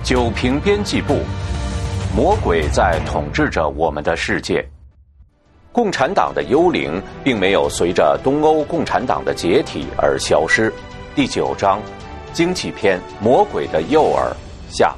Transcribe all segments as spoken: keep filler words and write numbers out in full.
九平编辑部，魔鬼在统治着我们的世界。共产党的幽灵并没有随着东欧共产党的解体而消失。第九章，经济篇：魔鬼的诱饵下。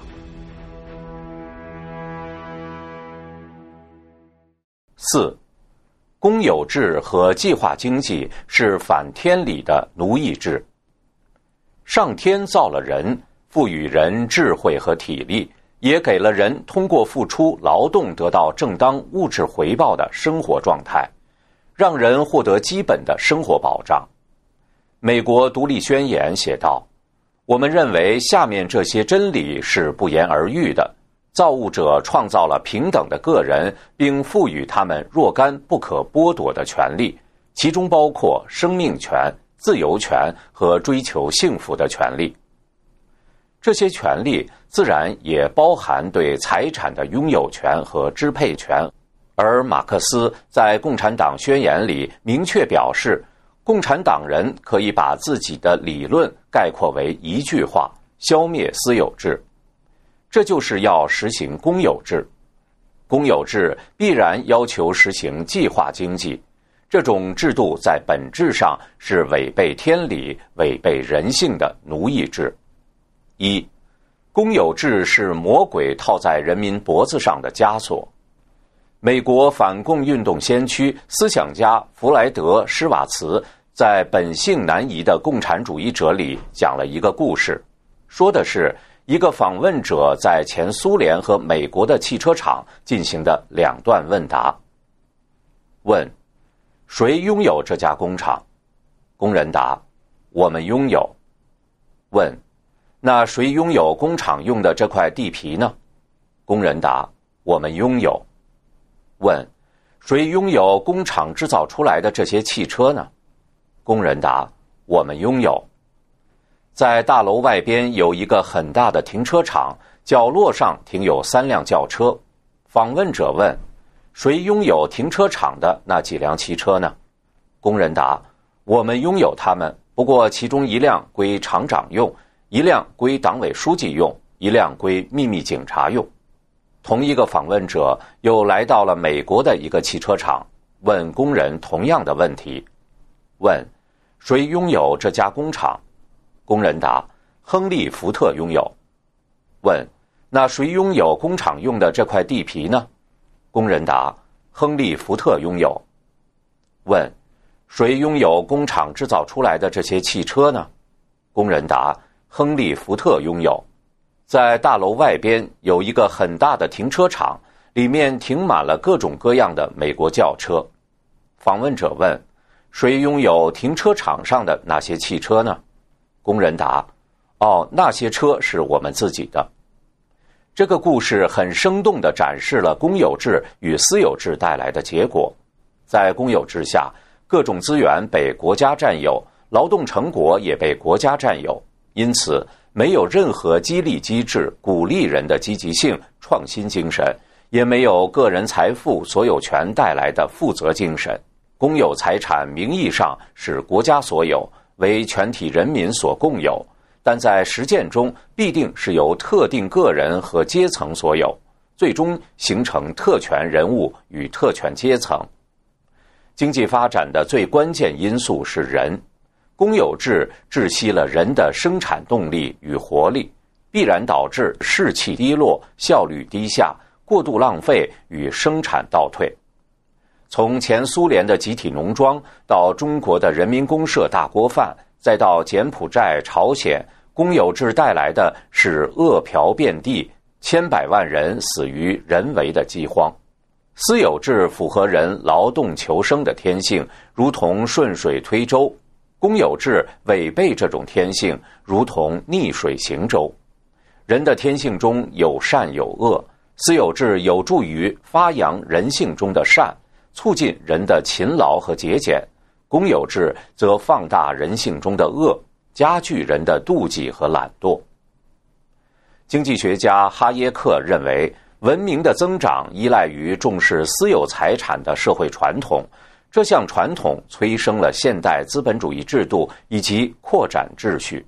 四，公有制和计划经济是反天理的奴役制。上天造了人，赋予人智慧和体力，也给了人通过付出劳动得到正当物质回报的生活状态，让人获得基本的生活保障。美国独立宣言写道：我们认为下面这些真理是不言而喻的。造物者创造了平等的个人，并赋予他们若干不可剥夺的权利，其中包括生命权、自由权和追求幸福的权利。这些权利自然也包含对财产的拥有权和支配权，而马克思在《共产党宣言》里明确表示，共产党人可以把自己的理论概括为一句话：消灭私有制。这就是要实行公有制。公有制必然要求实行计划经济，这种制度在本质上是违背天理、违背人性的奴役制。一，公有制是魔鬼套在人民脖子上的枷锁。美国反共运动先驱、思想家弗莱德·施瓦茨在《本性难移的共产主义者》里讲了一个故事，说的是一个访问者在前苏联和美国的汽车厂进行的两段问答。问：谁拥有这家工厂？工人答：我们拥有。问：那谁拥有工厂用的这块地皮呢？工人答：我们拥有。问：谁拥有工厂制造出来的这些汽车呢？工人答：我们拥有。在大楼外边有一个很大的停车场，角落上停有三辆轿车。访问者问：谁拥有停车场的那几辆汽车呢？工人答：我们拥有它们，不过其中一辆归厂长用，一辆归党委书记用，一辆归秘密警察用。同一个访问者又来到了美国的一个汽车厂，问工人同样的问题。问：谁拥有这家工厂？工人答：亨利·福特拥有。问：那谁拥有工厂用的这块地皮呢？工人答：亨利·福特拥有。问：谁拥有工厂制造出来的这些汽车呢？工人答：亨利·福特拥有。在大楼外边有一个很大的停车场，里面停满了各种各样的美国轿车。访问者问：谁拥有停车场上的那些汽车呢？工人答：哦，那些车是我们自己的。这个故事很生动地展示了公有制与私有制带来的结果。在公有制下，各种资源被国家占有，劳动成果也被国家占有，因此没有任何激励机制鼓励人的积极性、创新精神，也没有个人财富所有权带来的负责精神。公有财产名义上是国家所有，为全体人民所共有，但在实践中必定是由特定个人和阶层所有，最终形成特权人物与特权阶层。经济发展的最关键因素是人，公有制窒息了人的生产动力与活力，必然导致士气低落、效率低下、过度浪费与生产倒退。从前苏联的集体农庄到中国的人民公社大锅饭，再到柬埔寨、朝鲜，公有制带来的是饿殍遍地，千百万人死于人为的饥荒。私有制符合人劳动求生的天性，如同顺水推舟；公有制违背这种天性，如同逆水行舟。人的天性中有善有恶，私有制有助于发扬人性中的善，促进人的勤劳和节俭；公有制则放大人性中的恶，加剧人的妒忌和懒惰。经济学家哈耶克认为，文明的增长依赖于重视私有财产的社会传统，这项传统催生了现代资本主义制度以及扩展秩序。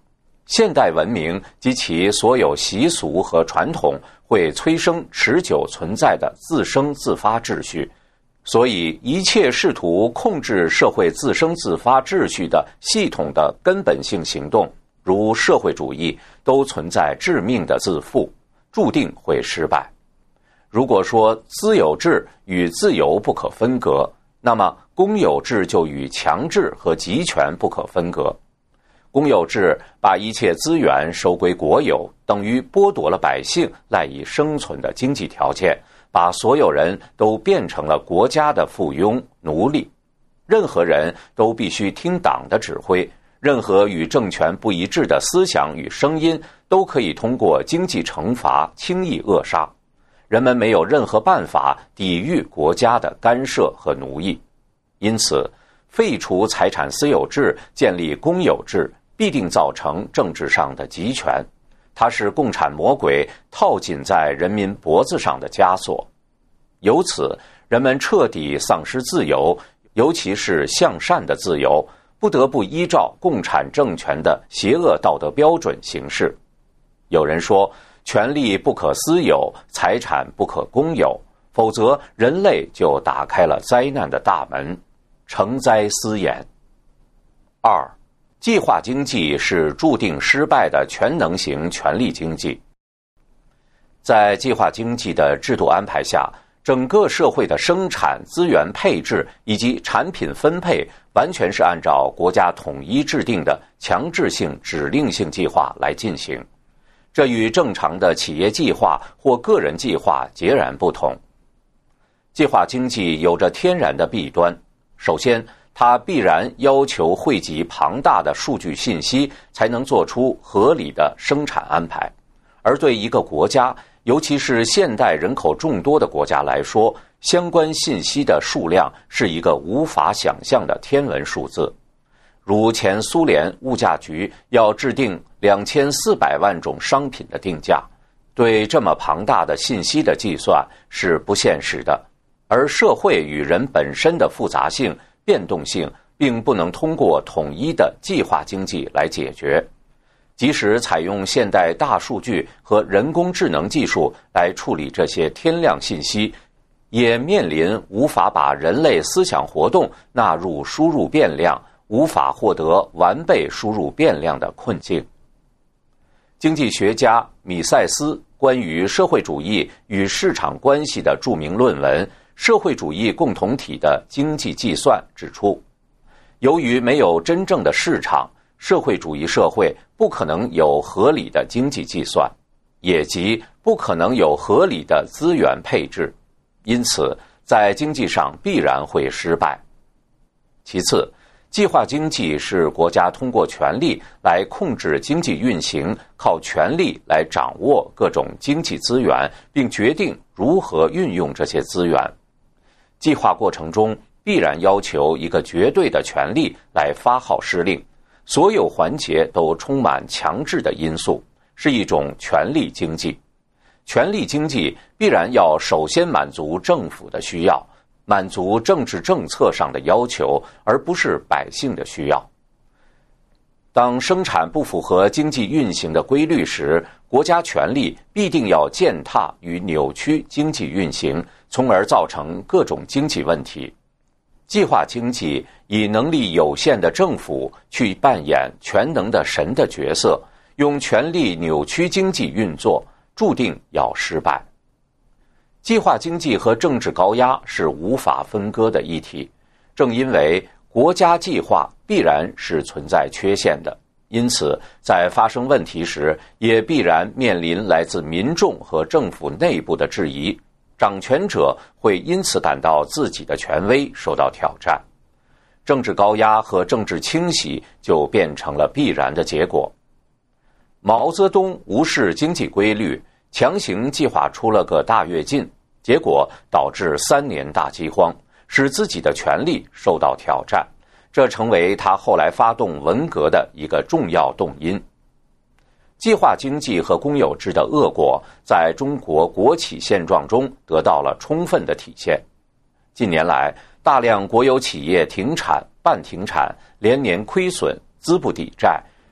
现代文明及其所有习俗和传统会催生持久存在的自生自发秩序，所以一切试图控制社会自生自发秩序的系统的根本性行动，如社会主义，都存在致命的自负，注定会失败。如果说私有制与自由不可分割，那么公有制就与强制和集权不可分割。公有制把一切资源收归国有，等于剥夺了百姓赖以生存的经济条件，把所有人都变成了国家的附庸奴隶。任何人都必须听党的指挥，任何与政权不一致的思想与声音都可以通过经济惩罚轻易扼杀。人们没有任何办法抵御国家的干涉和奴役。因此，废除财产私有制，建立公有制，必定造成政治上的集权，它是共产魔鬼套紧在人民脖子上的枷锁。由此，人们彻底丧失自由，尤其是向善的自由，不得不依照共产政权的邪恶道德标准行事。有人说，权力不可私有，财产不可公有，否则人类就打开了灾难的大门，成灾思言。二，计划经济是注定失败的全能型权力经济。在计划经济的制度安排下，整个社会的生产、资源配置以及产品分配完全是按照国家统一制定的强制性指令性计划来进行，这与正常的企业计划或个人计划截然不同。计划经济有着天然的弊端，首先，它必然要求汇集庞大的数据信息，才能做出合理的生产安排。而对一个国家，尤其是现代人口众多的国家来说，相关信息的数量是一个无法想象的天文数字。如前苏联物价局要制定两千四百万种商品的定价，对这么庞大的信息的计算是不现实的。而社会与人本身的复杂性、变动性，并不能通过统一的计划经济来解决。即使采用现代大数据和人工智能技术来处理这些天量信息，也面临无法把人类思想活动纳入输入变量，无法获得完备输入变量的困境。经济学家米塞斯关于社会主义与市场关系的著名论文《社会主义共同体的经济计算》指出，由于没有真正的市场，社会主义社会不可能有合理的经济计算，也即不可能有合理的资源配置，因此在经济上必然会失败。其次，计划经济是国家通过权力来控制经济运行，靠权力来掌握各种经济资源，并决定如何运用这些资源。计划过程中必然要求一个绝对的权力来发号施令，所有环节都充满强制的因素，是一种权力经济。权力经济必然要首先满足政府的需要，满足政治政策上的要求，而不是百姓的需要。当生产不符合经济运行的规律时，国家权力必定要践踏与扭曲经济运行，从而造成各种经济问题。计划经济以能力有限的政府去扮演全能的神的角色，用权力扭曲经济运作，注定要失败。计划经济和政治高压是无法分割的一体，正因为国家计划必然是存在缺陷的，因此在发生问题时，也必然面临来自民众和政府内部的质疑，掌权者会因此感到自己的权威受到挑战，政治高压和政治清洗就变成了必然的结果。毛泽东无视经济规律，强行计划出了个大跃进，结果导致三年大饥荒，使自己的权力受到挑战，这成为他后来发动文革的一个重要动因。计划经济和公有制的恶果在中国国企现状中得到了充分的体现。近年来，大量国有企业停产、半停产，连年亏损，资不抵债，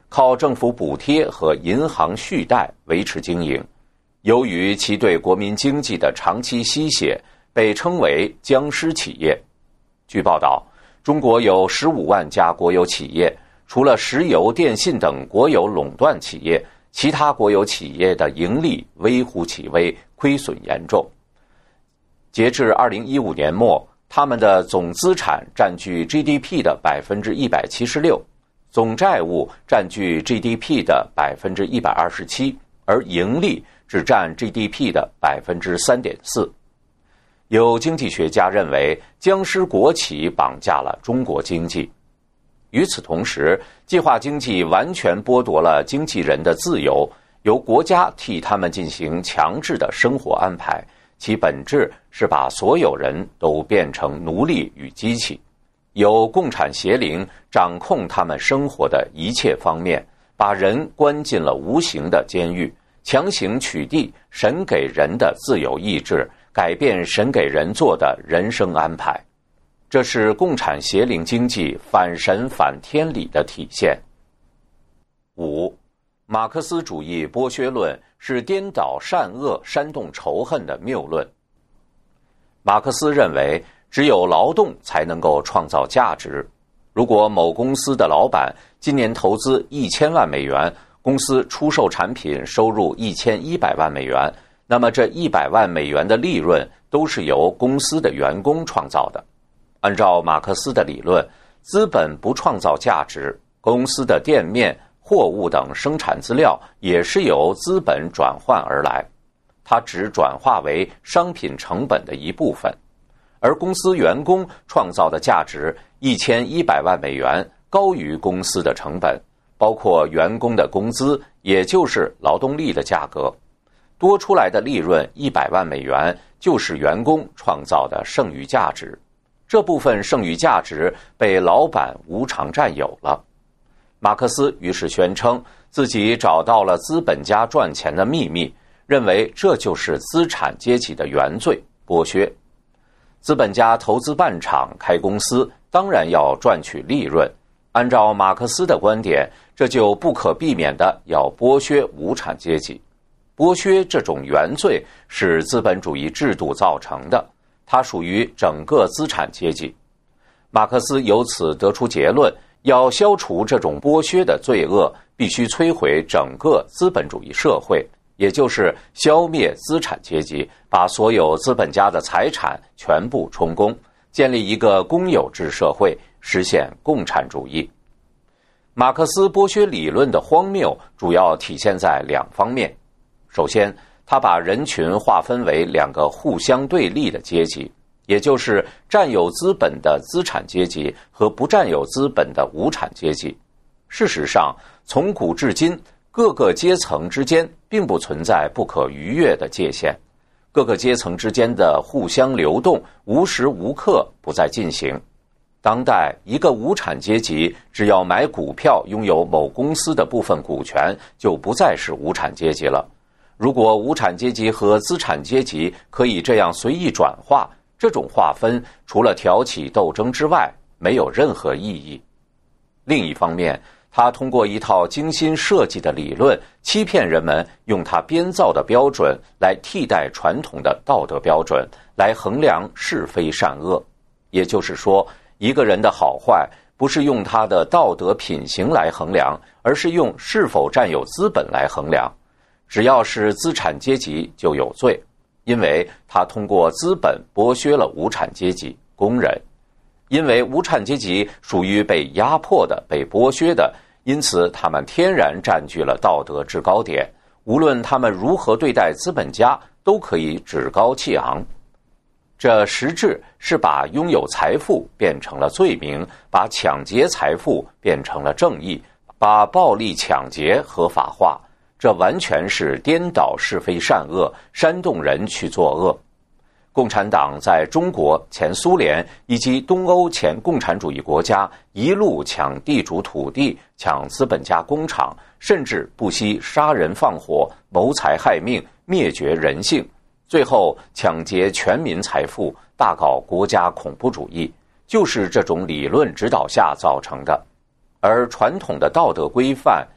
靠政府补贴和银行续贷维持经营。由于其对国民经济的长期吸血，被称为僵尸企业。据报道，中国有十五万家国有企业，除了石油、电信等国有垄断企业，其他国有企业的盈利微乎其微，亏损严重。截至二零一五年末，他们的总资产占据 G D P 的百分之一百七十六，总债务占据 G D P 的百分之一百二十七，而盈利只占 G D P 的百分之三点四。有经济学家认为，僵尸国企绑架了中国经济。与此同时，计划经济完全剥夺了经纪人的自由，由国家替他们进行强制的生活安排，其本质是把所有人都变成奴隶与机器，由共产邪灵掌控他们生活的一切方面，把人关进了无形的监狱，强行取缔神给人的自由意志，改变神给人做的人生安排。这是共产邪灵经济反神反天理的体现。五，马克思主义剥削论是颠倒善恶、煽动仇恨的谬论。马克思认为，只有劳动才能够创造价值。如果某公司的老板今年投资一千万美元，公司出售产品收入一千一百万美元，那么这一百万美元的利润都是由公司的员工创造的。按照马克思的理论，资本不创造价值，公司的店面、货物等生产资料也是由资本转换而来，它只转化为商品成本的一部分。而公司员工创造的价值一千一百万美元高于公司的成本，包括员工的工资，也就是劳动力的价格。多出来的利润一百万美元就是员工创造的剩余价值，这部分剩余价值被老板无偿占有了。马克思于是宣称自己找到了资本家赚钱的秘密，认为这就是资产阶级的原罪——剥削。资本家投资办厂、开公司，当然要赚取利润。按照马克思的观点，这就不可避免的要剥削无产阶级。剥削这种原罪是资本主义制度造成的，它属于整个资产阶级。马克思由此得出结论，要消除这种剥削的罪恶，必须摧毁整个资本主义社会，也就是消灭资产阶级，把所有资本家的财产全部充公，建立一个公有制社会，实现共产主义。马克思剥削理论的荒谬主要体现在两方面。首先，他把人群划分为两个互相对立的阶级，也就是占有资本的资产阶级和不占有资本的无产阶级。事实上，从古至今，各个阶层之间并不存在不可逾越的界限，各个阶层之间的互相流动无时无刻不在进行。当代一个无产阶级只要买股票拥有某公司的部分股权，就不再是无产阶级了。如果无产阶级和资产阶级可以这样随意转化，这种划分除了挑起斗争之外，没有任何意义。另一方面，他通过一套精心设计的理论，欺骗人们用他编造的标准来替代传统的道德标准，来衡量是非善恶。也就是说，一个人的好坏不是用他的道德品行来衡量，而是用是否占有资本来衡量。只要是资产阶级就有罪，因为他通过资本剥削了无产阶级、工人。因为无产阶级属于被压迫的、被剥削的，因此他们天然占据了道德制高点，无论他们如何对待资本家，都可以趾高气昂。这实质是把拥有财富变成了罪名，把抢劫财富变成了正义，把暴力抢劫合法化。这完全是颠倒是非善恶，煽动人去作恶。共产党在中国、前苏联以及东欧前共产主义国家一路抢地主土地，抢资本家工厂，甚至不惜杀人放火，谋财害命，灭绝人性，最后抢劫全民财富，大搞国家恐怖主义，就是这种理论指导下造成的。而传统的道德规范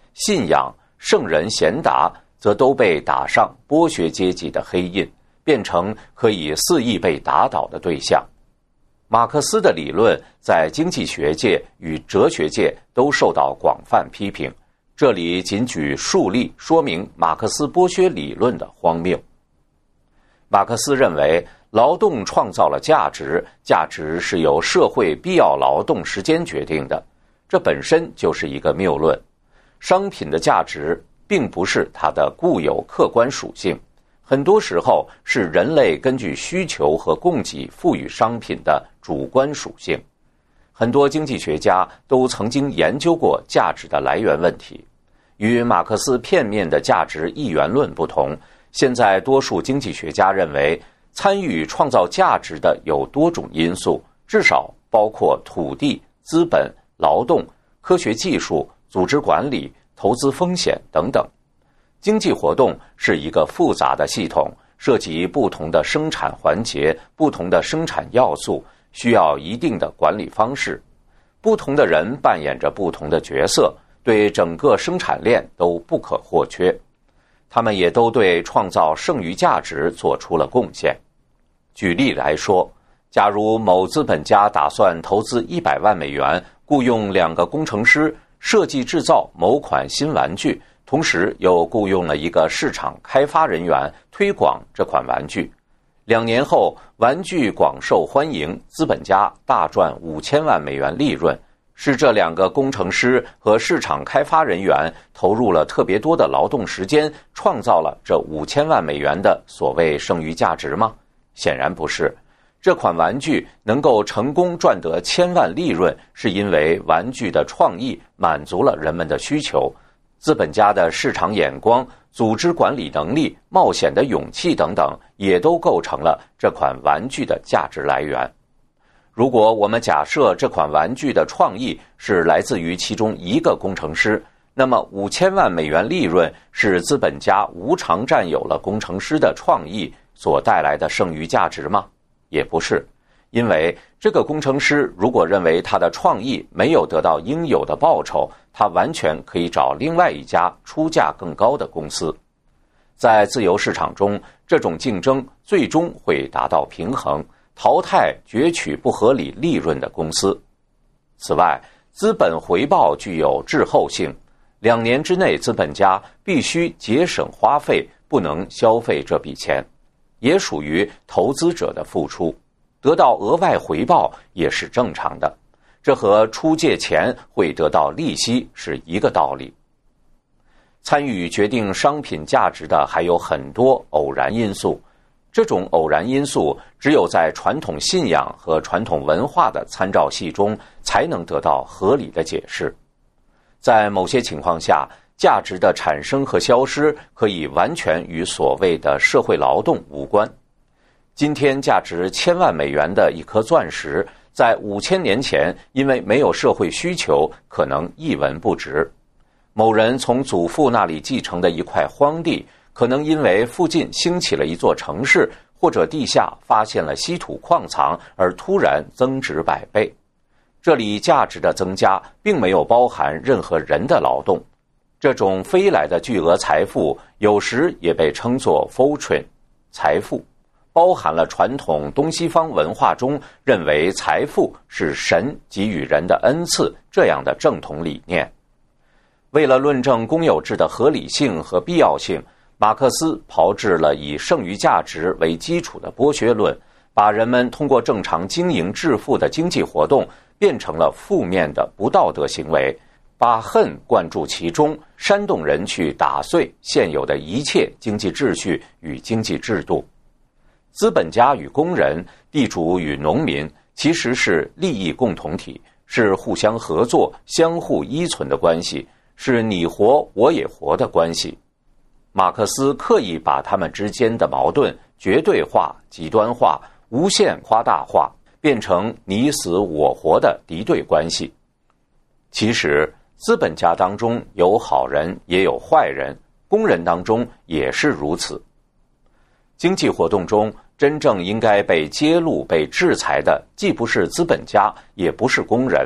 信仰、圣人贤达，则都被打上剥削阶级的黑印，变成可以肆意被打倒的对象。马克思的理论在经济学界与哲学界都受到广泛批评，这里仅举数例说明马克思剥削理论的荒谬。马克思认为，劳动创造了价值，价值是由社会必要劳动时间决定的，这本身就是一个谬论。商品的价值并不是它的固有客观属性，很多时候是人类根据需求和供给赋予商品的主观属性。很多经济学家都曾经研究过价值的来源问题。与马克思片面的价值一元论不同，现在多数经济学家认为，参与创造价值的有多种因素，至少包括土地、资本、劳动、科学技术、组织管理、投资风险等等。经济活动是一个复杂的系统，涉及不同的生产环节、不同的生产要素，需要一定的管理方式。不同的人扮演着不同的角色，对整个生产链都不可或缺。他们也都对创造剩余价值做出了贡献。举例来说，假如某资本家打算投资一百万美元，雇用两个工程师设计制造某款新玩具，同时又雇佣了一个市场开发人员推广这款玩具。两年后，玩具广受欢迎，资本家大赚五千万美元利润。是这两个工程师和市场开发人员投入了特别多的劳动时间，创造了这五千万美元的所谓剩余价值吗？显然不是。这款玩具能够成功赚得千万利润，是因为玩具的创意满足了人们的需求，资本家的市场眼光、组织管理能力、冒险的勇气等等，也都构成了这款玩具的价值来源。如果我们假设这款玩具的创意是来自于其中一个工程师，那么五千万美元利润是资本家无偿占有了工程师的创意所带来的剩余价值吗？也不是，因为这个工程师如果认为他的创意没有得到应有的报酬，他完全可以找另外一家出价更高的公司。在自由市场中，这种竞争最终会达到平衡，淘汰攫取不合理利润的公司。此外，资本回报具有滞后性，两年之内资本家必须节省花费，不能消费这笔钱，也属于投资者的付出，得到额外回报也是正常的，这和出借钱会得到利息是一个道理。参与决定商品价值的还有很多偶然因素，这种偶然因素只有在传统信仰和传统文化的参照系中才能得到合理的解释。在某些情况下，价值的产生和消失可以完全与所谓的社会劳动无关。今天价值千万美元的一颗钻石，在五千年前因为没有社会需求，可能一文不值。某人从祖父那里继承的一块荒地，可能因为附近兴起了一座城市，或者地下发现了稀土矿藏，而突然增值百倍。这里价值的增加并没有包含任何人的劳动。这种飞来的巨额财富有时也被称作 fortune 财富，包含了传统东西方文化中认为财富是神给予人的恩赐这样的正统理念。为了论证公有制的合理性和必要性，马克思炮制了以剩余价值为基础的剥削论，把人们通过正常经营致富的经济活动变成了负面的不道德行为，把恨灌注其中，煽动人去打碎现有的一切经济秩序与经济制度。资本家与工人、地主与农民其实是利益共同体，是互相合作、相互依存的关系，是你活我也活的关系。马克思刻意把他们之间的矛盾绝对化、极端化、无限夸大化，变成你死我活的敌对关系。其实资本家当中有好人也有坏人，工人当中也是如此。经济活动中真正应该被揭露、被制裁的，既不是资本家，也不是工人，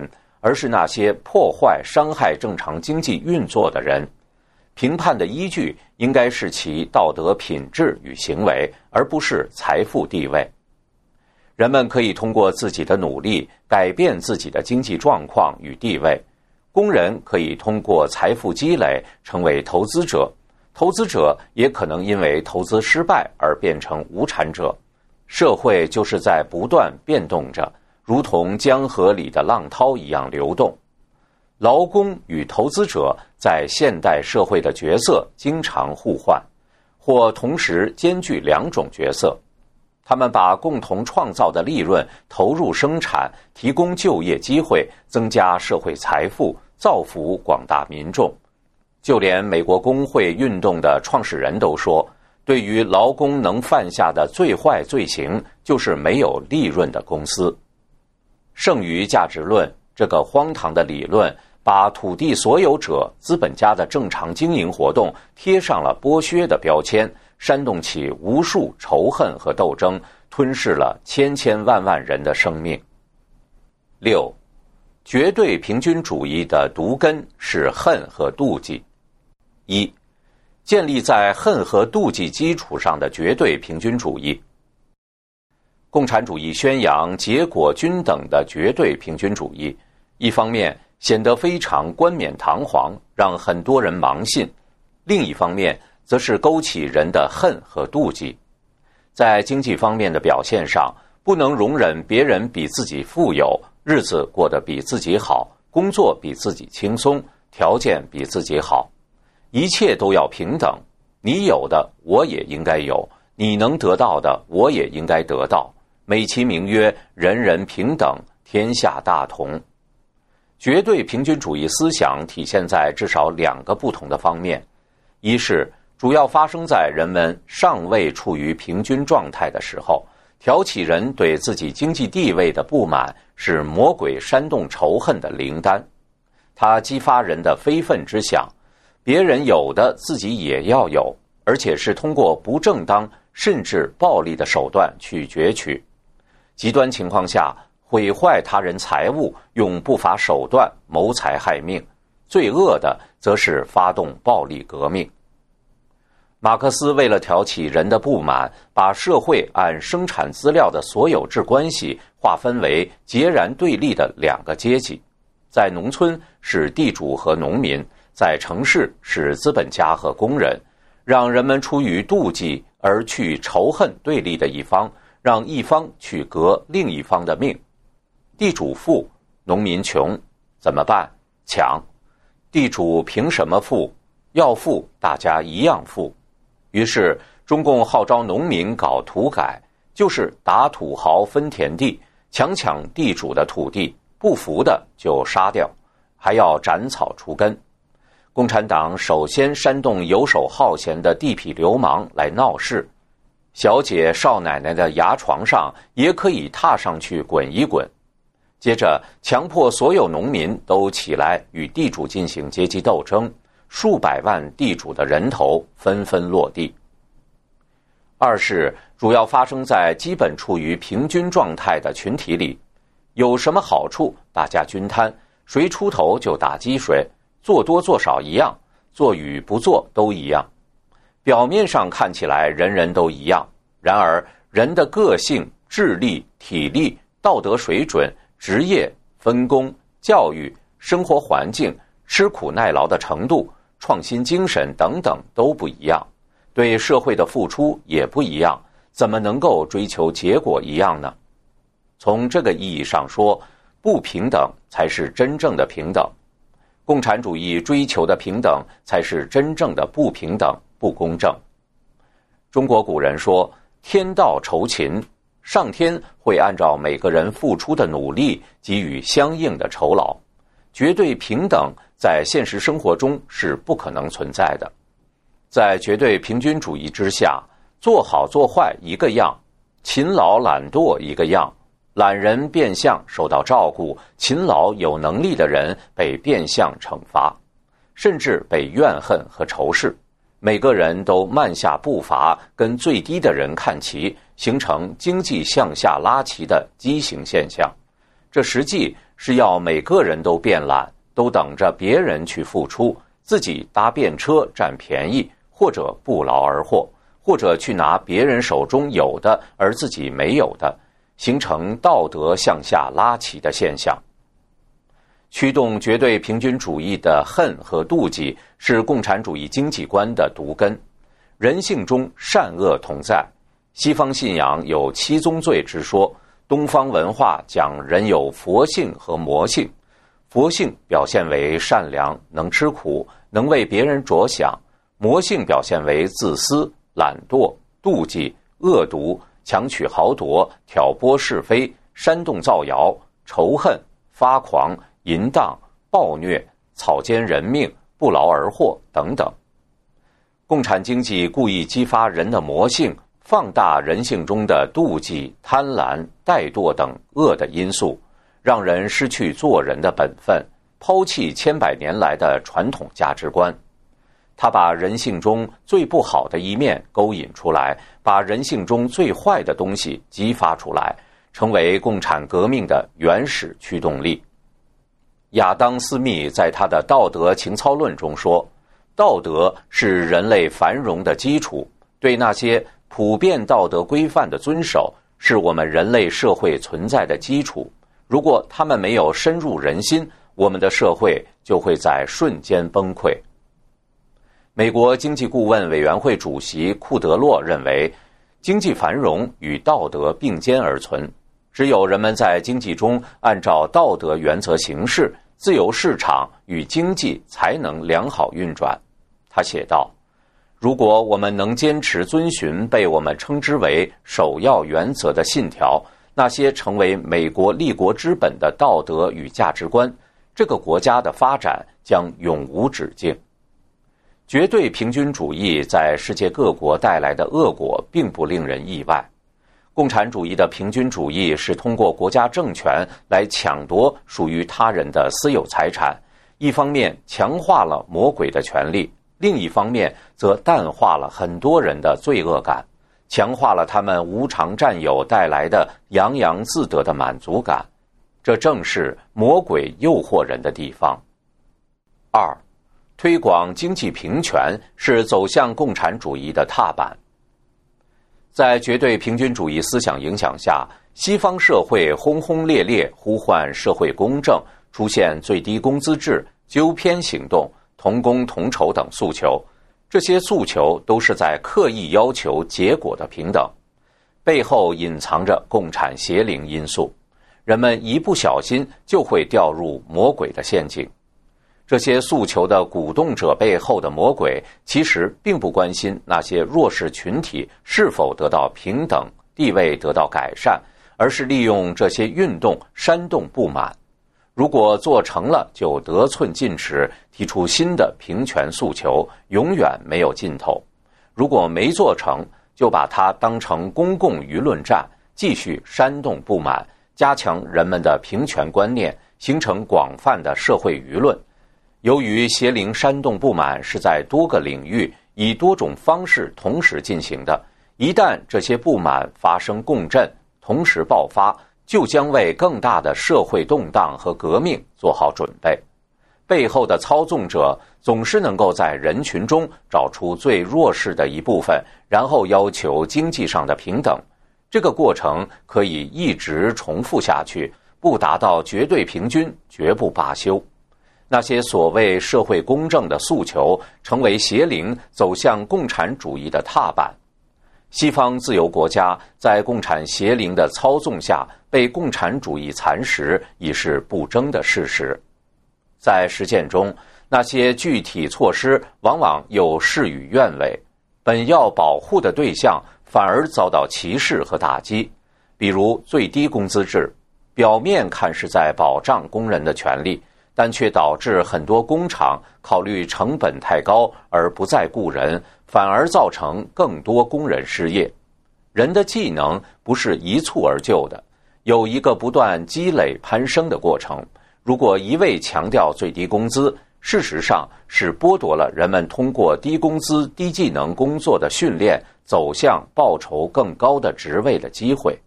而是那些破坏、伤害正常经济运作的人。评判的依据应该是其道德品质与行为，而不是财富地位。人们可以通过自己的努力改变自己的经济状况与地位。工人可以通过财富积累成为投资者，投资者也可能因为投资失败而变成无产者。社会就是在不断变动着，如同江河里的浪涛一样流动。劳工与投资者在现代社会的角色经常互换，或同时兼具两种角色。他们把共同创造的利润投入生产，提供就业机会，增加社会财富，造福广大民众。就连美国工会运动的创始人都说，对于劳工能犯下的最坏罪行，就是没有利润的公司。剩余价值论这个荒唐的理论，把土地所有者、资本家的正常经营活动贴上了剥削的标签，煽动起无数仇恨和斗争，吞噬了千千万万人的生命。六，绝对平均主义的毒根是恨和妒忌。一，建立在恨和妒忌基础上的绝对平均主义。共产主义宣扬结果均等的绝对平均主义，一方面显得非常冠冕堂皇，让很多人盲信；另一方面则是勾起人的恨和妒忌。在经济方面的表现上，不能容忍别人比自己富有，日子过得比自己好，工作比自己轻松，条件比自己好，一切都要平等，你有的我也应该有，你能得到的我也应该得到，美其名曰人人平等，天下大同。绝对平均主义思想体现在至少两个不同的方面，一是主要发生在人们尚未处于平均状态的时候，挑起人对自己经济地位的不满是魔鬼煽动仇恨的灵丹，它激发人的非分之想，别人有的自己也要有，而且是通过不正当甚至暴力的手段去攫取。极端情况下，毁坏他人财物，用不法手段谋财害命；最恶的则是发动暴力革命。马克思为了挑起人的不满，把社会按生产资料的所有制关系划分为截然对立的两个阶级，在农村是地主和农民，在城市是资本家和工人，让人们出于妒忌而去仇恨对立的一方，让一方去革另一方的命。地主富，农民穷，怎么办？抢。地主凭什么富？要富，大家一样富。于是中共号召农民搞土改，就是打土豪分田地，强抢地主的土地，不服的就杀掉，还要斩草除根。共产党首先煽动游手好闲的地痞流氓来闹事，小姐少奶奶的牙床上也可以踏上去滚一滚。接着强迫所有农民都起来与地主进行阶级斗争，数百万地主的人头纷纷落地。二是主要发生在基本处于平均状态的群体里，有什么好处大家均摊，谁出头就打击谁，做多做少一样，做与不做都一样。表面上看起来人人都一样，然而人的个性、智力、体力、道德水准、职业、分工、教育、生活环境、吃苦耐劳的程度、创新精神等等都不一样，对社会的付出也不一样，怎么能够追求结果一样呢？从这个意义上说，不平等才是真正的平等，共产主义追求的平等才是真正的不平等、不公正。中国古人说，天道酬勤，上天会按照每个人付出的努力给予相应的酬劳。绝对平等在现实生活中是不可能存在的。在绝对平均主义之下，做好做坏一个样，勤劳懒惰一个样，懒人变相受到照顾，勤劳有能力的人被变相惩罚，甚至被怨恨和仇视。每个人都慢下步伐，跟最低的人看齐，形成经济向下拉齐的畸形现象。这实际是要每个人都变懒，都等着别人去付出，自己搭便车占便宜，或者不劳而获，或者去拿别人手中有的而自己没有的，形成道德向下拉齐的现象。驱动绝对平均主义的恨和妒忌是共产主义经济观的毒根。人性中善恶同在，西方信仰有七宗罪之说，东方文化讲人有佛性和魔性。佛性表现为善良，能吃苦，能为别人着想；魔性表现为自私、懒惰、妒忌、恶毒、强取豪夺、挑拨是非、煽动造谣、仇恨、发狂、淫荡、暴虐、草菅人命、不劳而获等等。共产经济故意激发人的魔性，放大人性中的妒忌、贪婪、怠惰等恶的因素，让人失去做人的本分，抛弃千百年来的传统价值观。他把人性中最不好的一面勾引出来，把人性中最坏的东西激发出来，成为共产革命的原始驱动力。亚当·斯密在他的《道德情操论》中说，道德是人类繁荣的基础，对那些普遍道德规范的遵守是我们人类社会存在的基础。如果他们没有深入人心，我们的社会就会在瞬间崩溃。美国经济顾问委员会主席库德洛认为，经济繁荣与道德并肩而存，只有人们在经济中按照道德原则行事，自由市场与经济才能良好运转。他写道，如果我们能坚持遵循被我们称之为首要原则的信条，那些成为美国立国之本的道德与价值观，这个国家的发展将永无止境。绝对平均主义在世界各国带来的恶果并不令人意外。共产主义的平均主义是通过国家政权来抢夺属于他人的私有财产，一方面强化了魔鬼的权利，另一方面则淡化了很多人的罪恶感，强化了他们无偿占有带来的洋洋自得的满足感。这正是魔鬼诱惑人的地方。二，推广经济平权是走向共产主义的踏板。在绝对平均主义思想影响下，西方社会轰轰烈烈呼唤社会公正，出现最低工资制、纠偏行动、同工同酬等诉求。这些诉求都是在刻意要求结果的平等，背后隐藏着共产邪灵因素，人们一不小心就会掉入魔鬼的陷阱。这些诉求的鼓动者背后的魔鬼，其实并不关心那些弱势群体是否得到平等、地位得到改善，而是利用这些运动煽动不满。如果做成了，就得寸进尺，提出新的平权诉求，永远没有尽头；如果没做成，就把它当成公共舆论战，继续煽动不满，加强人们的平权观念，形成广泛的社会舆论。由于邪灵煽动不满是在多个领域以多种方式同时进行的，一旦这些不满发生共振，同时爆发，就将为更大的社会动荡和革命做好准备。背后的操纵者总是能够在人群中找出最弱势的一部分，然后要求经济上的平等。这个过程可以一直重复下去，不达到绝对平均，绝不罢休。那些所谓社会公正的诉求，成为邪灵走向共产主义的踏板。西方自由国家在共产邪灵的操纵下被共产主义蚕食，已是不争的事实。在实践中，那些具体措施往往又事与愿违，本要保护的对象反而遭到歧视和打击。比如最低工资制，表面看是在保障工人的权利，但却导致很多工厂考虑成本太高而不再雇人，反而造成更多工人失业。人的技能不是一蹴而就的，有一个不断积累攀升的过程。如果一味强调最低工资，事实上是剥夺了人们通过低工资、低技能工作的训练，走向报酬更高的职位的机会。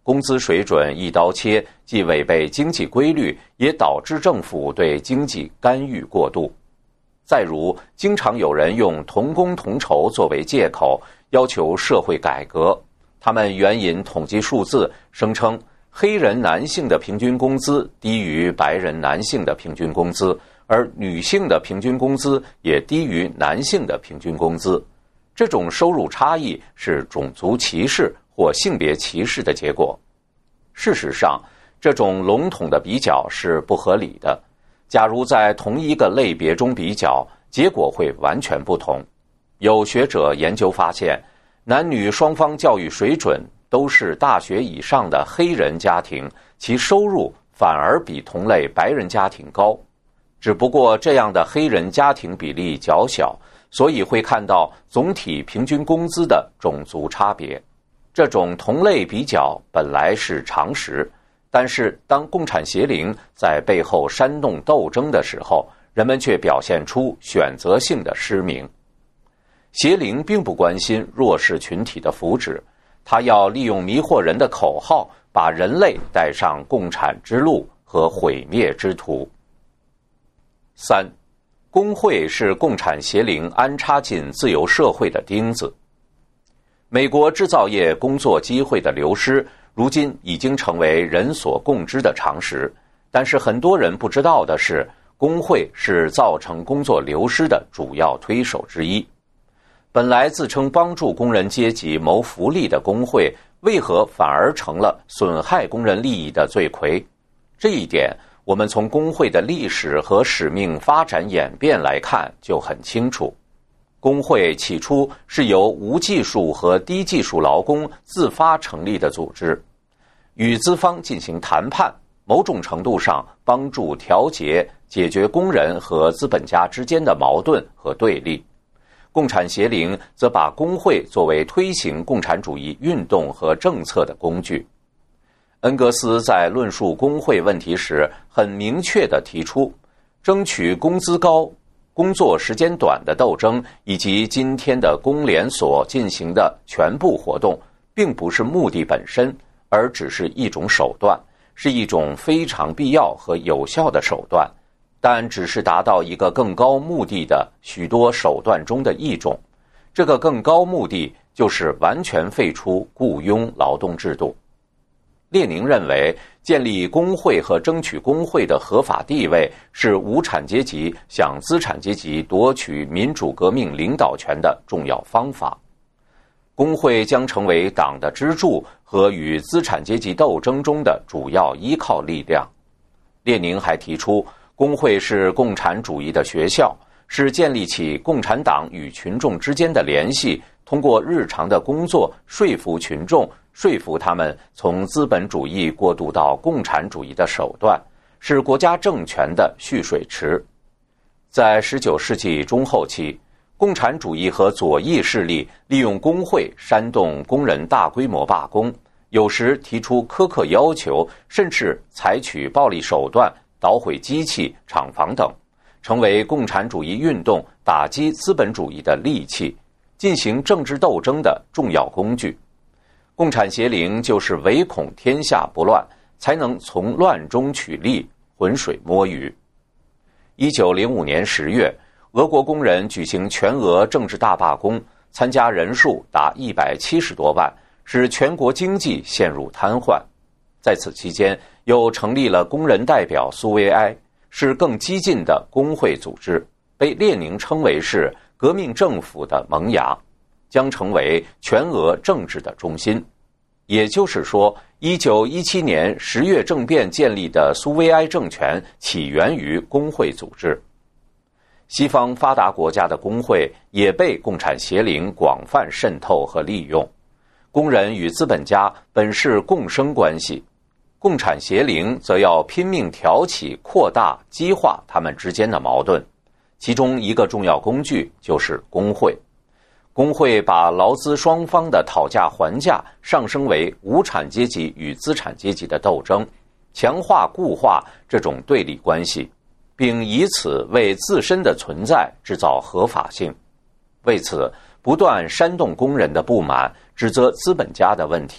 工资水准一刀切，既违背经济规律，也导致政府对经济干预过度。再如，经常有人用同工同酬作为借口，要求社会改革。他们援引统计数字，声称黑人男性的平均工资低于白人男性的平均工资，而女性的平均工资也低于男性的平均工资。这种收入差异是种族歧视或性别歧视的结果。事实上，这种笼统的比较是不合理的。假如在同一个类别中比较，结果会完全不同。有学者研究发现，男女双方教育水准都是大学以上的黑人家庭，其收入反而比同类白人家庭高。只不过这样的黑人家庭比例较小，所以会看到总体平均工资的种族差别。这种同类比较本来是常识，但是当共产邪灵在背后煽动斗争的时候，人们却表现出选择性的失明。邪灵并不关心弱势群体的福祉，他要利用迷惑人的口号，把人类带上共产之路和毁灭之途。三，工会是共产邪灵安插进自由社会的钉子。美国制造业工作机会的流失，如今已经成为人所共知的常识。但是很多人不知道的是，工会是造成工作流失的主要推手之一。本来自称帮助工人阶级谋福利的工会，为何反而成了损害工人利益的罪魁？这一点，我们从工会的历史和使命发展演变来看就很清楚。工会起初是由无技术和低技术劳工自发成立的组织，与资方进行谈判，某种程度上帮助调节、解决工人和资本家之间的矛盾和对立。共产邪灵则把工会作为推行共产主义运动和政策的工具。恩格斯在论述工会问题时，很明确地提出，争取工资高、工作时间短的斗争，以及今天的工联所进行的全部活动，并不是目的本身，而只是一种手段，是一种非常必要和有效的手段，但只是达到一个更高目的的许多手段中的一种。这个更高目的就是完全废除雇佣劳动制度。列宁认为，建立工会和争取工会的合法地位是无产阶级向资产阶级夺取民主革命领导权的重要方法。工会将成为党的支柱和与资产阶级斗争中的主要依靠力量。列宁还提出，工会是共产主义的学校，是建立起共产党与群众之间的联系，通过日常的工作说服群众，说服他们从资本主义过渡到共产主义的手段，是国家政权的蓄水池。在十九世纪中后期，共产主义和左翼势力利用工会煽动工人大规模罢工，有时提出苛刻要求，甚至采取暴力手段，捣毁机器、厂房等，成为共产主义运动打击资本主义的利器，进行政治斗争的重要工具。共产邪灵就是唯恐天下不乱，才能从乱中取利，浑水摸鱼。一九零五年十月，俄国工人举行全俄政治大罢工，参加人数达一百七十多万，使全国经济陷入瘫痪。在此期间，又成立了工人代表苏维埃，是更激进的工会组织，被列宁称为是革命政府的萌芽，将成为全俄政治的中心。也就是说，一九一七年十月政变建立的苏维埃政权起源于工会组织。西方发达国家的工会也被共产邪灵广泛渗透和利用。工人与资本家本是共生关系，共产邪灵则要拼命挑起、扩大、激化他们之间的矛盾。其中一个重要工具就是工会。工会把劳资双方的讨价还价上升为无产阶级与资产阶级的斗争，强化固化这种对立关系，并以此为自身的存在制造合法性。为此，不断煽动工人的不满，指责资本家的问题，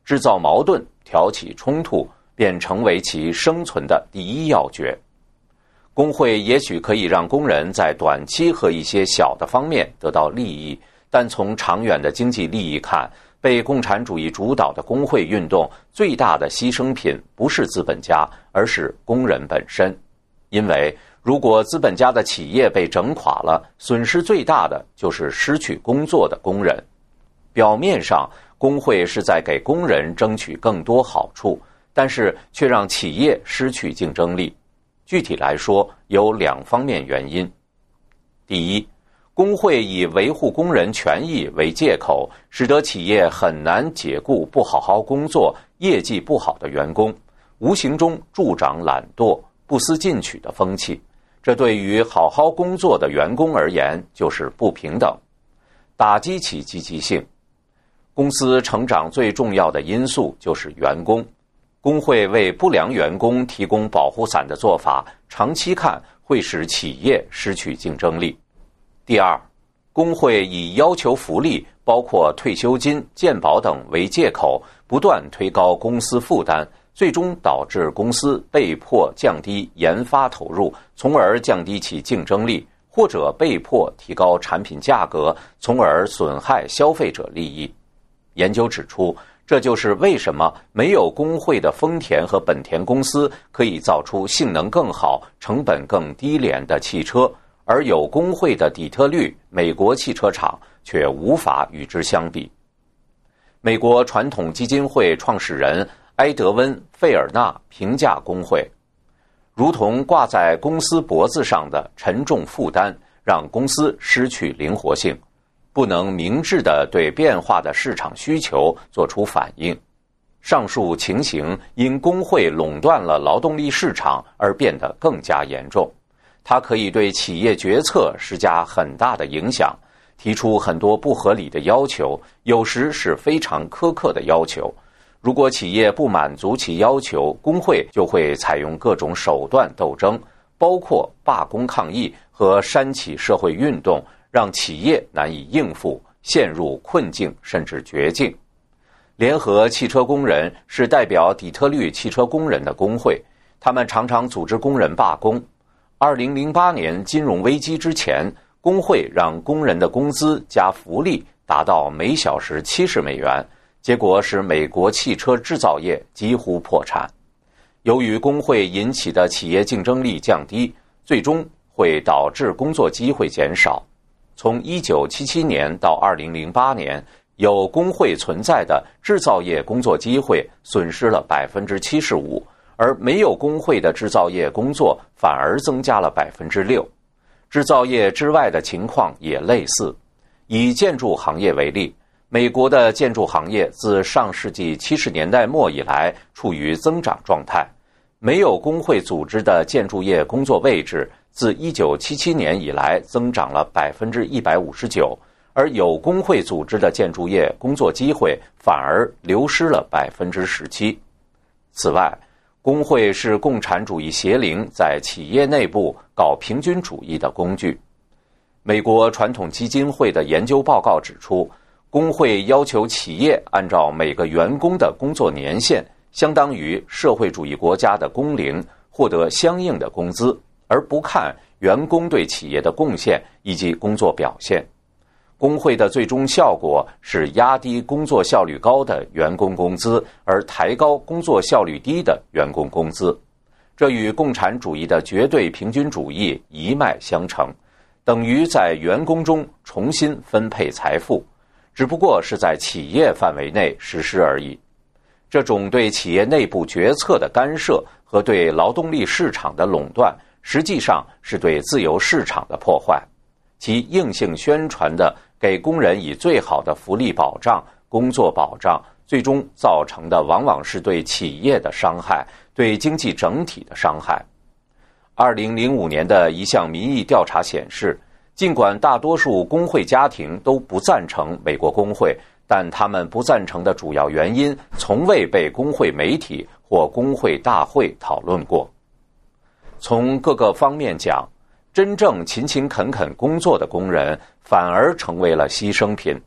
制造矛盾、挑起冲突，便成为其生存的第一要诀。工会也许可以让工人在短期和一些小的方面得到利益，但从长远的经济利益看，被共产主义主导的工会运动最大的牺牲品不是资本家，而是工人本身。因为如果资本家的企业被整垮了，损失最大的就是失去工作的工人。表面上，工会是在给工人争取更多好处，但是却让企业失去竞争力。具体来说，有两方面原因。第一，工会以维护工人权益为借口，使得企业很难解雇不好好工作、业绩不好的员工，无形中助长懒惰、不思进取的风气。这对于好好工作的员工而言就是不平等，打击其积极性。公司成长最重要的因素就是员工，工会为不良员工提供保护伞的做法，长期看会使企业失去竞争力。第二，工会以要求福利，包括退休金、健保等为借口，不断推高公司负担，最终导致公司被迫降低研发投入，从而降低其竞争力，或者被迫提高产品价格，从而损害消费者利益。研究指出，这就是为什么没有工会的丰田和本田公司可以造出性能更好、成本更低廉的汽车，而有工会的底特律美国汽车厂却无法与之相比。美国传统基金会创始人埃德温·费尔纳评价工会，如同挂在公司脖子上的沉重负担，让公司失去灵活性，不能明智地对变化的市场需求做出反应。上述情形因工会垄断了劳动力市场而变得更加严重，它可以对企业决策施加很大的影响，提出很多不合理的要求，有时是非常苛刻的要求。如果企业不满足其要求，工会就会采用各种手段斗争，包括罢工抗议和煽起社会运动，让企业难以应付，陷入困境甚至绝境。联合汽车工人是代表底特律汽车工人的工会，他们常常组织工人罢工。二零零八年金融危机之前，工会让工人的工资加福利达到每小时七十美元，结果使美国汽车制造业几乎破产。由于工会引起的企业竞争力降低，最终会导致工作机会减少。从一九七七年到二零零八年，有工会存在的制造业工作机会损失了 百分之七十五， 而没有工会的制造业工作反而增加了 百分之六。 制造业之外的情况也类似。以建筑行业为例，美国的建筑行业自上世纪七十年代末以来处于增长状态，没有工会组织的建筑业工作位置自一九七七年以来增长了 百分之一百五十九， 而有工会组织的建筑业工作机会反而流失了 百分之十七。 此外，工会是共产主义邪灵在企业内部搞平均主义的工具。美国传统基金会的研究报告指出，工会要求企业按照每个员工的工作年限，相当于社会主义国家的工龄，获得相应的工资，而不看员工对企业的贡献以及工作表现。工会的最终效果是压低工作效率高的员工工资，而抬高工作效率低的员工工资。这与共产主义的绝对平均主义一脉相承，等于在员工中重新分配财富，只不过是在企业范围内实施而已。这种对企业内部决策的干涉和对劳动力市场的垄断，实际上是对自由市场的破坏。其硬性宣传的给工人以最好的福利保障、工作保障，最终造成的往往是对企业的伤害，对经济整体的伤害。二零零五年的一项民意调查显示，尽管大多数工会家庭都不赞成美国工会，但他们不赞成的主要原因从未被工会媒体或工会大会讨论过。从各个方面讲，真正勤勤恳恳工作的工人反而成为了牺牲品，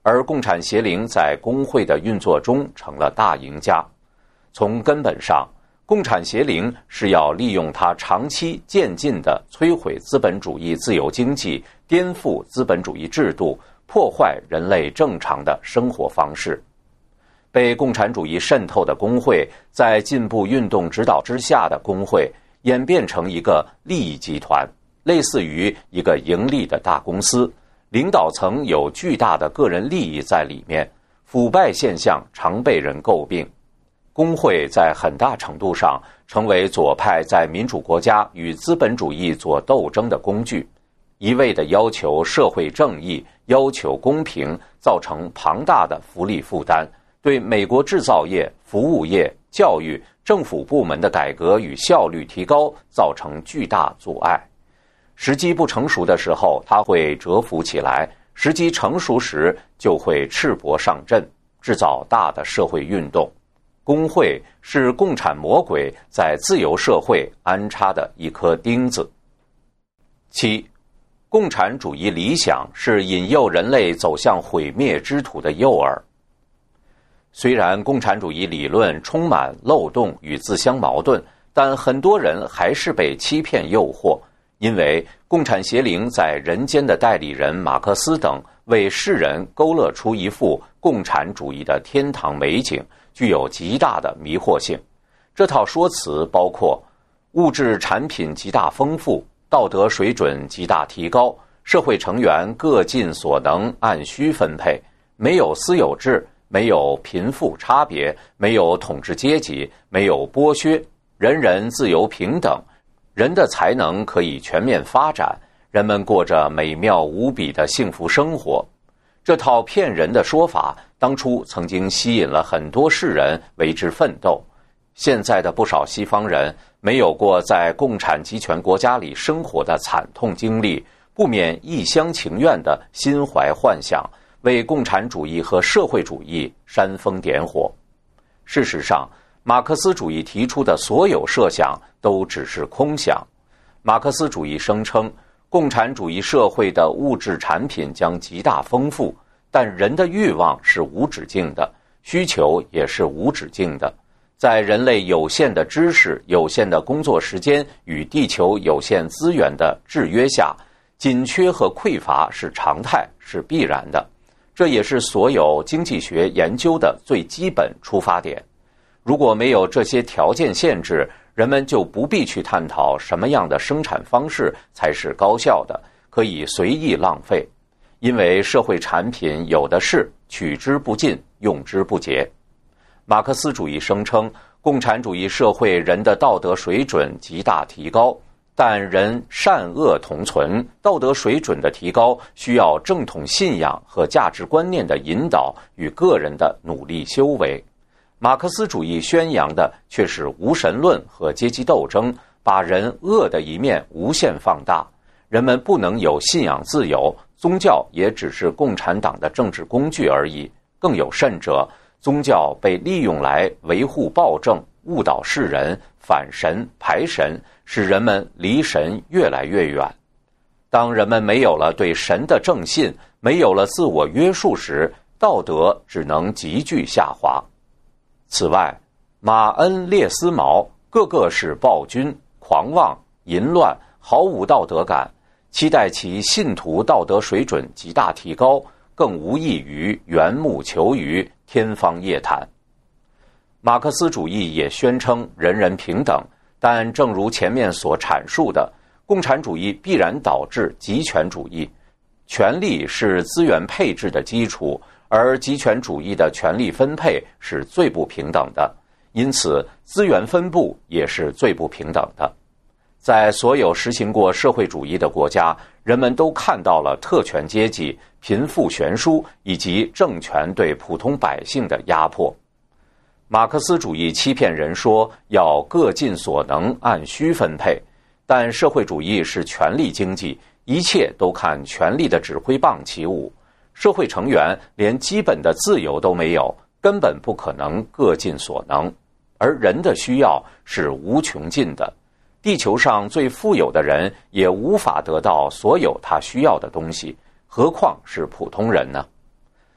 而共产协灵在工会的运作中成了大赢家。从根本上，共产协灵是要利用它长期渐进地摧毁资本主义自由经济，颠覆资本主义制度，破坏人类正常的生活方式。被共产主义渗透的工会，在进步运动指导之下的工会，演变成一个利益集团，类似于一个盈利的大公司，领导层有巨大的个人利益在里面，腐败现象常被人诟病。工会在很大程度上成为左派在民主国家与资本主义做斗争的工具，一味地要求社会正义，要求公平，造成庞大的福利负担，对美国制造业、服务业、教育、政府部门的改革与效率提高造成巨大阻碍。时机不成熟的时候，它会蛰伏起来；时机成熟时，就会赤膊上阵，制造大的社会运动。工会是共产魔鬼在自由社会安插的一颗钉子。七，共产主义理想是引诱人类走向毁灭之途的诱饵。虽然共产主义理论充满漏洞与自相矛盾，但很多人还是被欺骗诱惑，因为共产邪灵在人间的代理人马克思等为世人勾勒出一幅共产主义的天堂美景，具有极大的迷惑性。这套说辞包括物质产品极大丰富，道德水准极大提高，社会成员各尽所能按需分配，没有私有制，没有贫富差别，没有统治阶级，没有剥削，人人自由平等，人的才能可以全面发展，人们过着美妙无比的幸福生活。这套骗人的说法当初曾经吸引了很多世人为之奋斗。现在的不少西方人没有过在共产集权国家里生活的惨痛经历，不免一厢情愿地心怀幻想，为共产主义和社会主义煽风点火。事实上，马克思主义提出的所有设想都只是空想。马克思主义声称，共产主义社会的物质产品将极大丰富，但人的欲望是无止境的，需求也是无止境的。在人类有限的知识、有限的工作时间与地球有限资源的制约下，紧缺和匮乏是常态，是必然的。这也是所有经济学研究的最基本出发点。如果没有这些条件限制，人们就不必去探讨什么样的生产方式才是高效的，可以随意浪费，因为社会产品有的是，取之不尽，用之不竭。马克思主义声称，共产主义社会人的道德水准极大提高，但人善恶同存，道德水准的提高需要正统信仰和价值观念的引导与个人的努力修为。马克思主义宣扬的却是无神论和阶级斗争，把人恶的一面无限放大。人们不能有信仰自由，宗教也只是共产党的政治工具而已。更有甚者，宗教被利用来维护暴政，误导世人，反神排神，使人们离神越来越远。当人们没有了对神的正信，没有了自我约束时，道德只能急剧下滑。此外，马恩、列斯毛个个是暴君，狂妄、淫乱，毫无道德感，期待其信徒道德水准极大提高，更无异于缘木求鱼，天方夜谭。马克思主义也宣称人人平等，但正如前面所阐述的，共产主义必然导致极权主义。权力是资源配置的基础，而极权主义的权力分配是最不平等的，因此资源分布也是最不平等的。在所有实行过社会主义的国家，人们都看到了特权阶级、贫富悬殊以及政权对普通百姓的压迫。马克思主义欺骗人说要各尽所能，按需分配，但社会主义是权力经济，一切都看权力的指挥棒起舞。社会成员连基本的自由都没有，根本不可能各尽所能。而人的需要是无穷尽的，地球上最富有的人也无法得到所有他需要的东西，何况是普通人呢？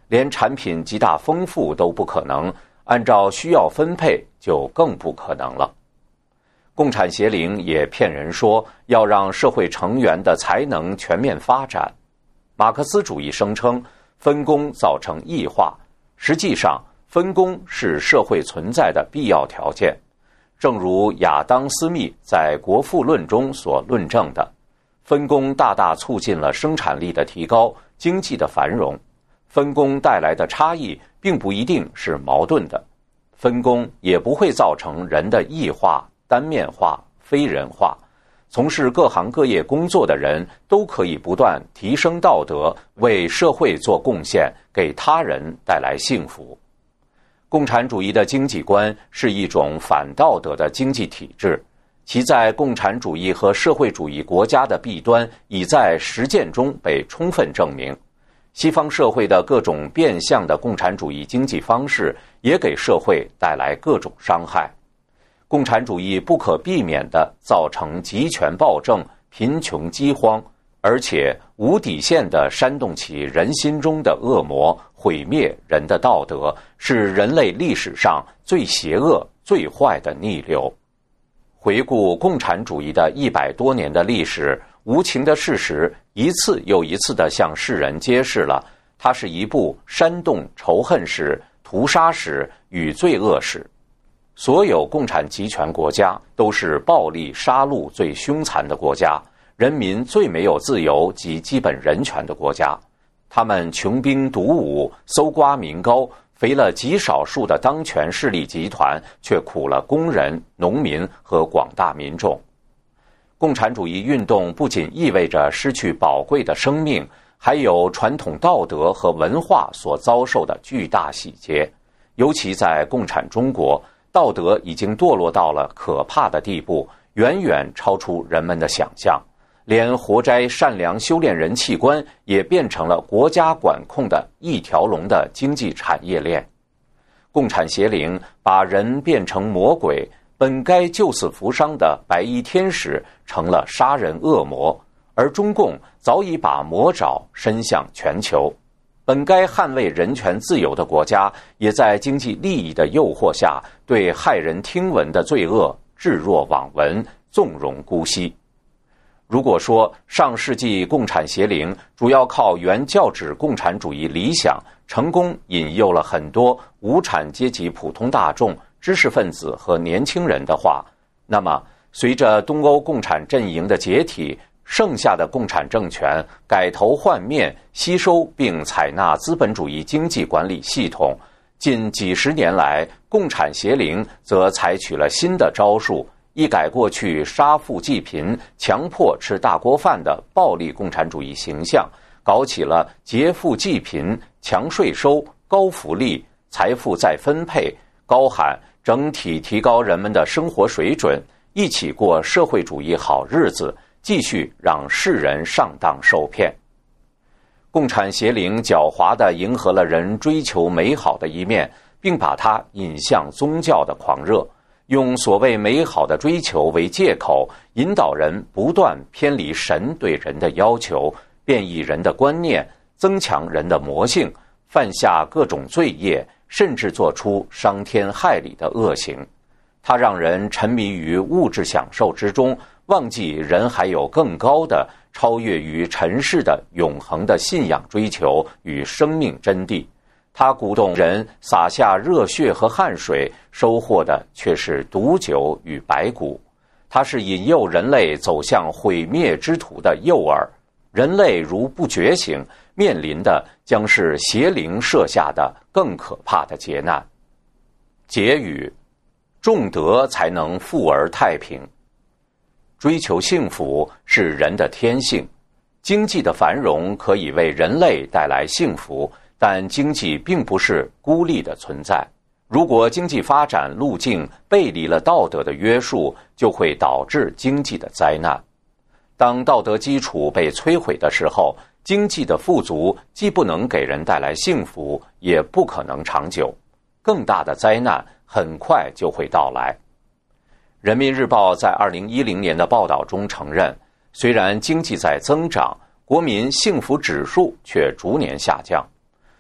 连产品极大丰富都不可能，按照需要分配就更不可能了。共产邪灵也骗人说要让社会成员的才能全面发展。马克思主义声称分工造成异化，实际上分工是社会存在的必要条件。正如亚当·斯密在《国富论》中所论证的，分工大大促进了生产力的提高，经济的繁荣。分工带来的差异并不一定是矛盾的，分工也不会造成人的异化、单面化、非人化。从事各行各业工作的人都可以不断提升道德，为社会做贡献，给他人带来幸福。共产主义的经济观是一种反道德的经济体制，其在共产主义和社会主义国家的弊端已在实践中被充分证明。西方社会的各种变相的共产主义经济方式也给社会带来各种伤害。共产主义不可避免地造成集权暴政、贫穷饥荒，而且无底线地煽动起人心中的恶魔，毁灭人的道德，是人类历史上最邪恶、最坏的逆流。回顾共产主义的一百多年的历史，无情的事实一次又一次地向世人揭示了，它是一部煽动仇恨史、屠杀史与罪恶史。所有共产集权国家都是暴力杀戮最凶残的国家，人民最没有自由及基本人权的国家。他们穷兵黩武，搜刮民膏，肥了极少数的当权势力集团，却苦了工人、农民和广大民众。共产主义运动不仅意味着失去宝贵的生命，还有传统道德和文化所遭受的巨大洗劫。尤其在共产中国，道德已经堕落到了可怕的地步，远远超出人们的想象。连活摘善良修炼人器官也变成了国家管控的一条龙的经济产业链。共产邪灵把人变成魔鬼，本该救死扶伤的白衣天使成了杀人恶魔，而中共早已把魔爪伸向全球。本该捍卫人权自由的国家，也在经济利益的诱惑下，对骇人听闻的罪恶置若罔闻，纵容姑息。如果说上世纪共产邪灵主要靠原教旨共产主义理想成功引诱了很多无产阶级普通大众、知识分子和年轻人的话，那么随着东欧共产阵营的解体，剩下的共产政权改头换面，吸收并采纳资本主义经济管理系统。近几十年来，共产邪灵则采取了新的招数，一改过去杀富济贫、强迫吃大锅饭的暴力共产主义形象，搞起了劫富济贫、强税收、高福利、财富再分配，高喊整体提高人们的生活水准，一起过社会主义好日子，继续让世人上当受骗。共产邪灵狡猾地迎合了人追求美好的一面，并把它引向宗教的狂热，用所谓美好的追求为借口，引导人不断偏离神对人的要求，变异人的观念，增强人的魔性，犯下各种罪业，甚至做出伤天害理的恶行。它让人沉迷于物质享受之中，忘记人还有更高的、超越于尘世的永恒的信仰追求与生命真谛。它鼓动人洒下热血和汗水，收获的却是毒酒与白骨。它是引诱人类走向毁灭之途的诱饵。人类如不觉醒，面临的将是邪灵设下的更可怕的劫难。结语：重德才能富而太平。追求幸福是人的天性，经济的繁荣可以为人类带来幸福，但经济并不是孤立的存在。如果经济发展路径背离了道德的约束，就会导致经济的灾难。当道德基础被摧毁的时候，经济的富足既不能给人带来幸福，也不可能长久。更大的灾难很快就会到来。人民日报在二零一零年的报道中承认，虽然经济在增长，国民幸福指数却逐年下降。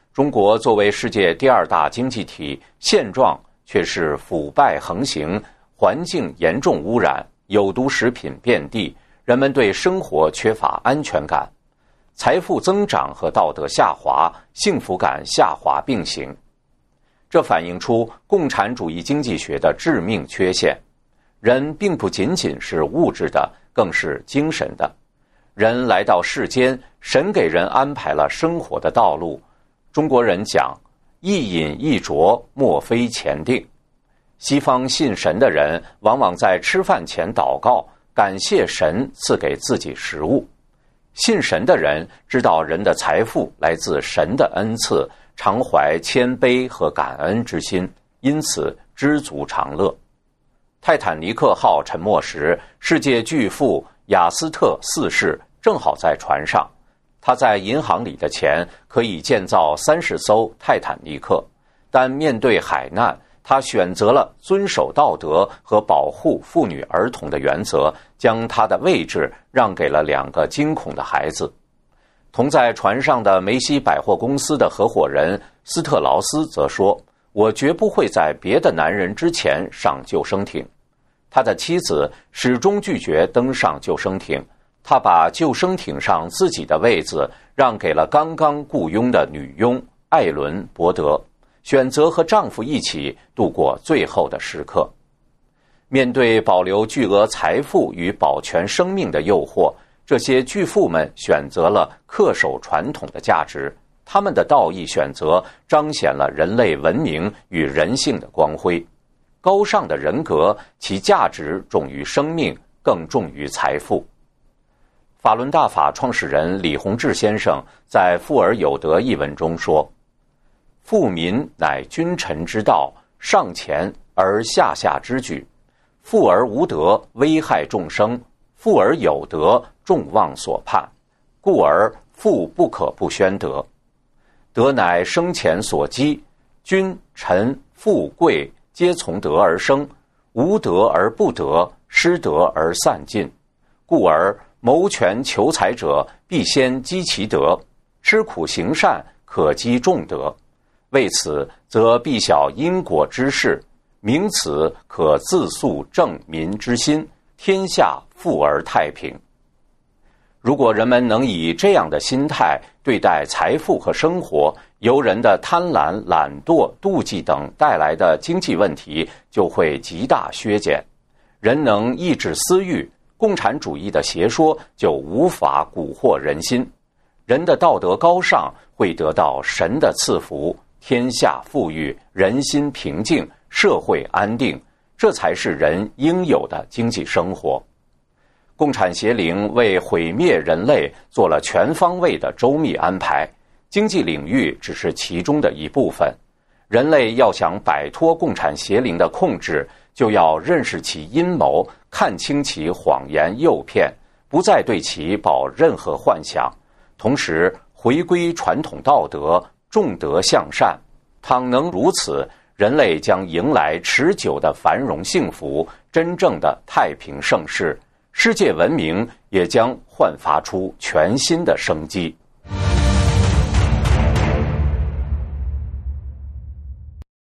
中国作为世界第二大经济体，现状却是腐败横行，环境严重污染，有毒食品遍地，人们对生活缺乏安全感，财富增长和道德下滑、幸福感下滑并行。这反映出共产主义经济学的致命缺陷。人并不仅仅是物质的，更是精神的。人来到世间，神给人安排了生活的道路。中国人讲一饮一啄，莫非前定。西方信神的人往往在吃饭前祷告，感谢神赐给自己食物。信神的人知道人的财富来自神的恩赐，常怀谦卑和感恩之心，因此知足常乐。泰坦尼克号沉没时，世界巨富雅斯特四世正好在船上，他在银行里的钱可以建造三十艘泰坦尼克，但面对海难，他选择了遵守道德和保护妇女儿童的原则，将他的位置让给了两个惊恐的孩子。同在船上的梅西百货公司的合伙人斯特劳斯则说，我绝不会在别的男人之前上救生艇。他的妻子始终拒绝登上救生艇，他把救生艇上自己的位子让给了刚刚雇佣的女佣艾伦·伯德，选择和丈夫一起度过最后的时刻。面对保留巨额财富与保全生命的诱惑，这些巨富们选择了恪守传统的价值，他们的道义选择彰显了人类文明与人性的光辉。高尚的人格，其价值重于生命，更重于财富。法轮大法创始人李洪志先生在《富而有德》一文中说，富民乃君臣之道，上乾而下下之举。富而无德，危害众生；富而有德，众望所盼。故而富不可不宣德。德乃生前所积，君臣富贵皆从德而生，无德而不得，失德而散尽。故而谋权求财者，必先积其德；吃苦行善，可积众德。为此，则必晓因果之事，明此可自肃正民之心，天下富而太平。如果人们能以这样的心态对待财富和生活，由人的贪婪、懒惰、妒忌等带来的经济问题就会极大削减。人能抑制私欲，共产主义的邪说就无法蛊惑人心。人的道德高尚会得到神的赐福，天下富裕，人心平静，社会安定，这才是人应有的经济生活。共产邪灵为毁灭人类做了全方位的周密安排，经济领域只是其中的一部分。人类要想摆脱共产邪灵的控制，就要认识其阴谋，看清其谎言诱骗，不再对其抱任何幻想，同时回归传统道德，重德向善。倘能如此，人类将迎来持久的繁荣幸福，真正的太平盛世，世界文明也将焕发出全新的生机。